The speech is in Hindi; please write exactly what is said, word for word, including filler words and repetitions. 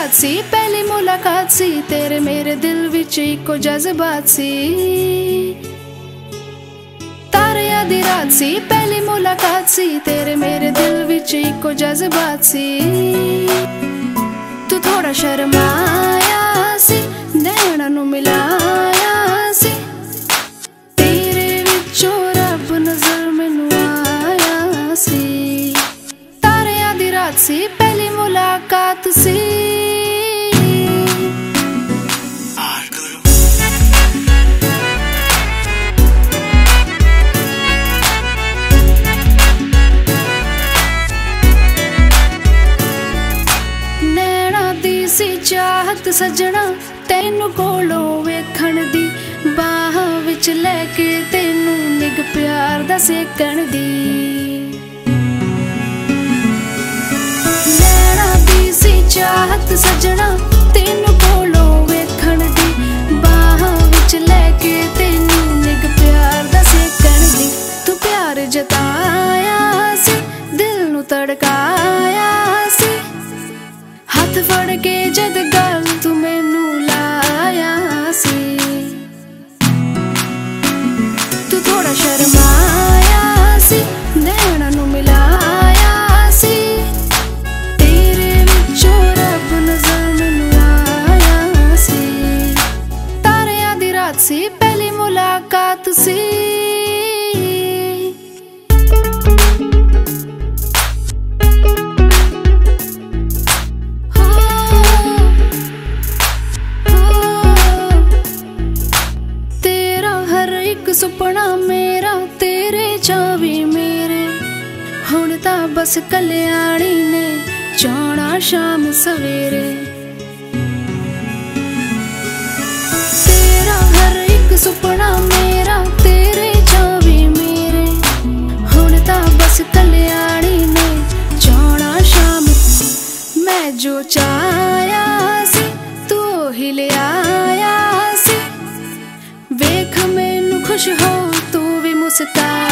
रात सी पहली मुलाकात सी, तेरे मेरे दिल विच इको जज्बात सी। तारियां दी रात सी पहली मुलाकात सी, तेरे मेरे दिल विच इको जज्बात सी। तू थोड़ा शर्माया सी, नैना नू मिलाया सी, तेरे विचों रब नजर मैनू आया सी। तारियां दी रात सी पहली मुलाकात सी। सी चाहत सजना तेनू कोलों वेखण दी, बाहां विच लैके तेनू निग प्यार दा सेकण दी। नैना दी सी चाहत सजना तेनू कोलों वेखण दी, बाहां विच लैके तेनू निग प्यार दा सेकण दी। तू प्यार जताया सी, दिल नू तड़काया सी, हाथ फड़ के जद गल तू मैनू लाया सी। तू थोड़ा शर्माया सी, नैना नू मिलाया सी, तेरे विचों रब नजर मैनू आया सी। तारियां दी रात सी पहली मुलाकात सी। सुपना मेरा तेरे चावी मेरे, हुण तां बस कल्याणी ने जाना शाम सवेरे। तेरा हर एक सुपना मेरा तेरे चावी मेरे, हुण तां बस कल्याणी ने जाना शाम। मैं जो चाहया सी तू ही ले आया सी, वेख मैनू खुश हो तू भी मुस्काया